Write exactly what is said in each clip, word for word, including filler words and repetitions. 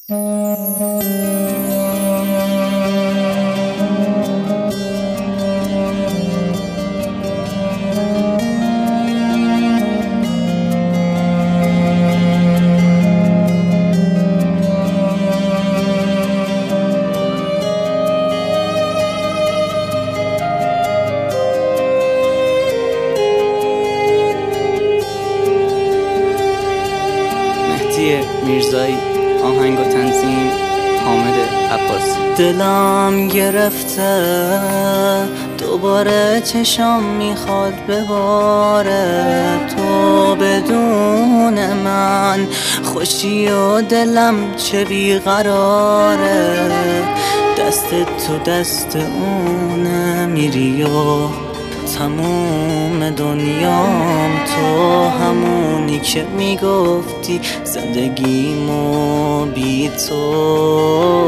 میرزایی، آهنگ و تنظیم حامد عباسی. دلم گرفته دوباره چشم میخواد بباره، تو بدون من خوشی و دلم چه بیقراره، دست تو دست اونه میری و تموم دنیام تو همونی که میگفتی زندگیمو بی تو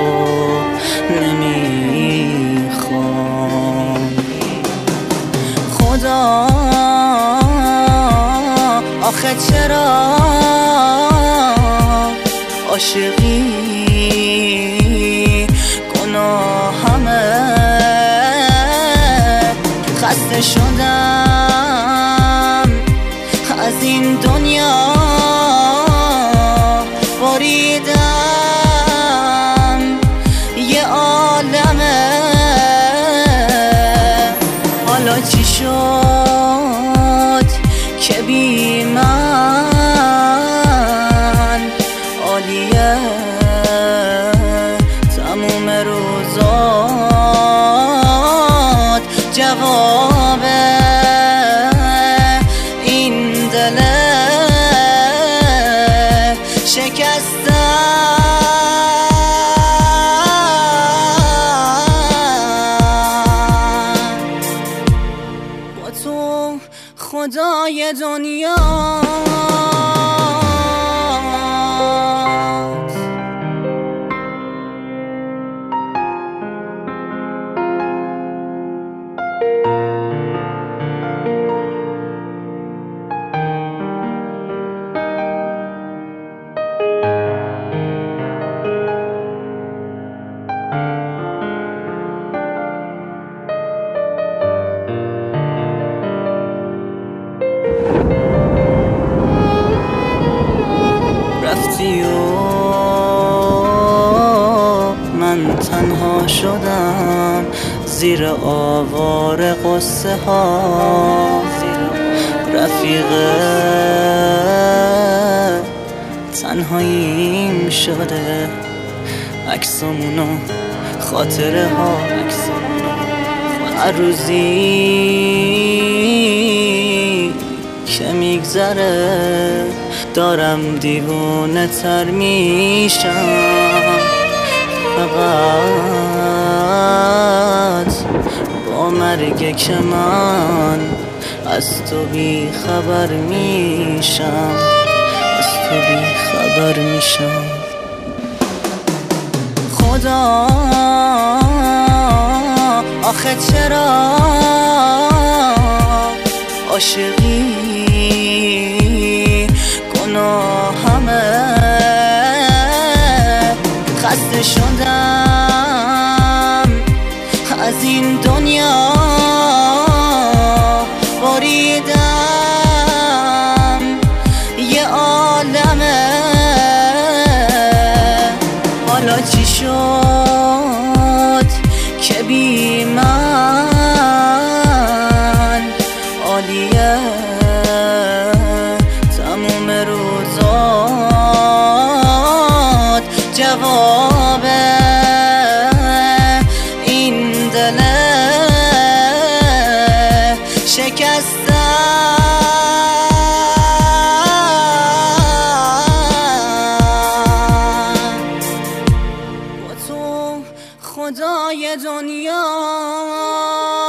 نمیخوام. خدا آخه چرا عاشقی گناهمه، خسته شدم از این دنیا بریدم یه عالمه، حالا چی شد که بی من عالیه تموم روزات، جواب این دل شکستم با تو خدای دنیا. رفتی و من تنها شدم زیر آوار قصه ها، رفیق تنهاییم شده، عکسامونو خاطره ها، هر روزی که میگذره دارم دیوونه تر میشم، فقط با مرگ که من از تو بی خبر میشم، از تو بی خبر میشم. خدا آخه چرا عاشقی گناهمه، خسته شدم از این دنیا بریدم یه عالمه، حالا چی شد که بی من عالیه تموم روزات، جواب این دل شکستم با تو خدای دنیا.